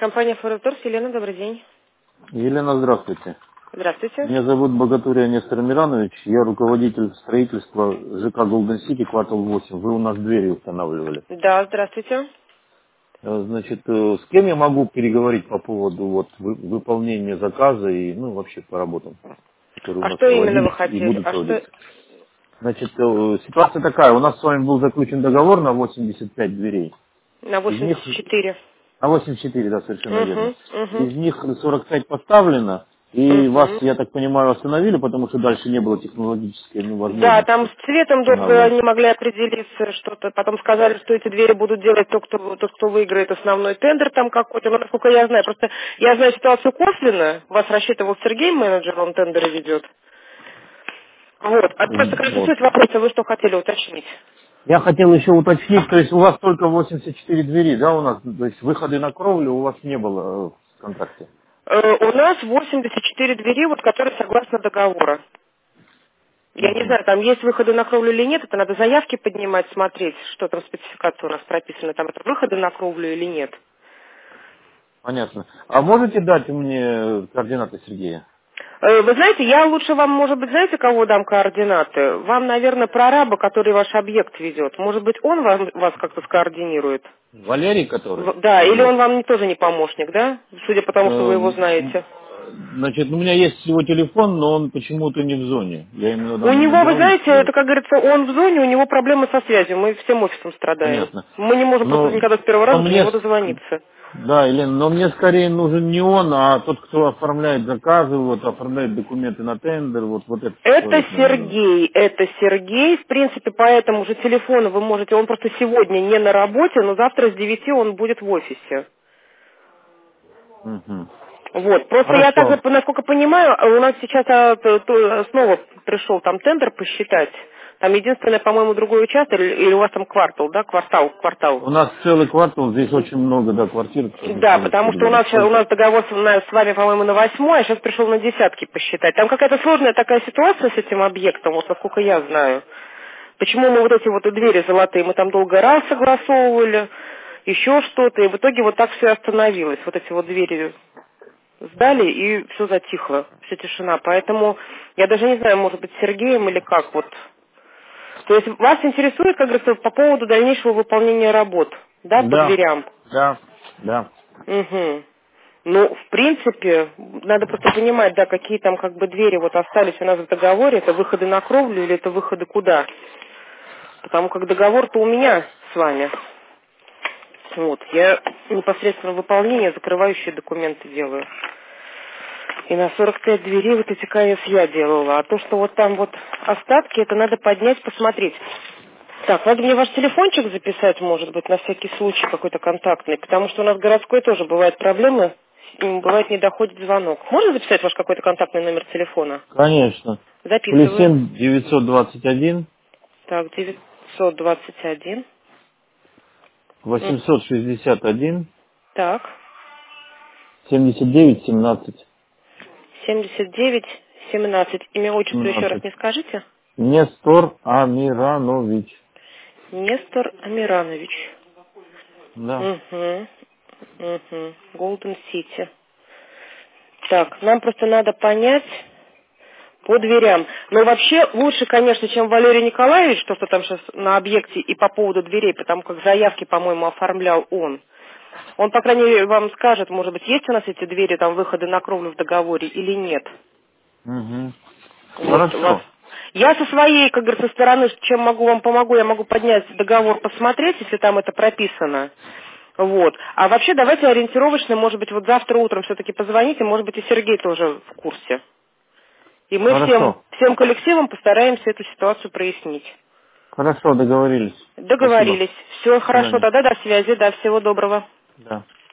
Компания Форекторс. Елена, добрый день. Елена, здравствуйте. Здравствуйте. Меня зовут Богатуря Нестор Миранович. Я руководитель строительства ЖК Golden City, квартал 8. Вы у нас двери устанавливали. Да, здравствуйте. Значит, с кем я могу переговорить по поводу выполнения заказа и вообще по работам, которые у А нас что именно вы проводились и хотели? будут проводиться? Значит, ситуация такая. У нас с вами был заключен договор на 85 дверей. На Из них 84. на 84, да, совершенно верно. Угу. Из них 45 поставлено, и вас, Угу. я так понимаю, остановили, потому что дальше не было технологической Да, там возможности с цветом долго устанавливать. не могли определиться что-то. Потом сказали, что эти двери будут делать тот, кто выиграет основной тендер там какой-то. Но насколько я знаю, просто я знаю ситуацию косвенно. Вас рассчитывал Сергей, менеджер, он тендеры ведет. Вот. А просто как Вот. суть вопроса, вы что хотели уточнить? Я хотел еще уточнить, то есть у вас только 84 двери, да, у нас? То есть выходы на кровлю у вас не было в контракте? У нас 84 двери, вот которые согласно договора. Я не Мгм. знаю, там есть выходы на кровлю или нет, это надо заявки поднимать, смотреть, что там спецификация у нас прописана, там это выходы на кровлю или нет. Понятно. А можете дать мне координаты Сергея? Вы знаете, я лучше вам, может быть, знаете, кого дам координаты? Вам, наверное, прораба, который ваш объект ведет. Может быть, он вас как-то скоординирует? Валерий, который? Да, или Или... он вам тоже не помощник, да? Судя по тому, что вы его Эм, знаете. Значит, у меня есть его телефон, но он почему-то не в зоне. Я ему У данные него, вы набирал. знаете, это, как говорится, он в зоне, у него проблемы со связью. Мы всем офисом страдаем. Понятно. Мы не можем просто Но, никогда с первого но раза до мне, него дозвониться. да, Елена, но мне скорее нужен не он, а тот, кто оформляет заказы, оформляет документы на тендер, вот этот человек мне нужен. Это Сергей. В принципе, по этому же телефону вы можете, он просто сегодня не на работе, но завтра с 9 он будет в офисе. Мгм. Вот, просто я так, Хорошо. насколько понимаю, у нас сейчас снова пришел там тендер посчитать. Там единственное, по-моему, другой участок, или у вас там квартал, да, квартал. У нас целый квартал, здесь очень много, да, квартир, не Да, помню, потому сколько что у даже, нас, у сколько. нас договор с вами, по-моему, на 8, а сейчас пришел на десятки посчитать. Там какая-то сложная такая ситуация с этим объектом, вот насколько я знаю. Почему мы вот эти вот двери золотые, мы там долго раз согласовывали, еще что-то, и в итоге вот так все остановилось. Вот эти вот двери сдали, и все затихло, вся тишина. Поэтому я даже не знаю, может быть, с Сергеем или как вот. То есть вас интересует, как говорится, по поводу дальнейшего выполнения работ, да, по Да, дверям? да, да. Угу. Ну, в принципе, надо просто понимать, да, какие там как бы двери вот остались у нас в договоре, это выходы на кровлю или это выходы куда? Потому как договор-то у меня с вами. Вот, я непосредственно выполнение, закрывающие документы делаю. И на 45 дверей вот эти КС я делала. А то, что вот там вот остатки, это надо поднять, посмотреть. Так, надо мне ваш телефончик записать, может быть, на всякий случай какой-то контактный, потому что у нас городской тоже бывают проблемы, бывает не доходит звонок. Можно записать ваш какой-то контактный номер телефона? Конечно. Записываю. +7 921 Так, 921. 861 Так, 79 17 79 17. Имя, отчество еще раз 17. не скажите? Нестор Амиранович. Нестор Амиранович. Да. Угу. Угу. Golden City. Так, нам просто надо понять по дверям. Но вообще лучше, конечно, чем Валерий Николаевич, что там сейчас на объекте и по поводу дверей, потому как заявки, по-моему, оформлял он. Он, по крайней мере, вам скажет, может быть, есть у нас эти двери, там, выходы на кровлю в договоре или нет. Угу. Вот, вас. Хорошо. Я со своей, как говорится, стороны, чем могу вам помогу, я могу поднять договор, посмотреть, если там это прописано. Вот. А вообще давайте ориентировочно, может быть, вот завтра утром все-таки позвоните, может быть, и Сергей тоже в курсе. И мы всем, Хорошо. всем коллективом постараемся эту ситуацию прояснить. Хорошо, договорились. Спасибо. Договорились. Все До хорошо, свидания. тогда до связи, да, всего доброго. Да.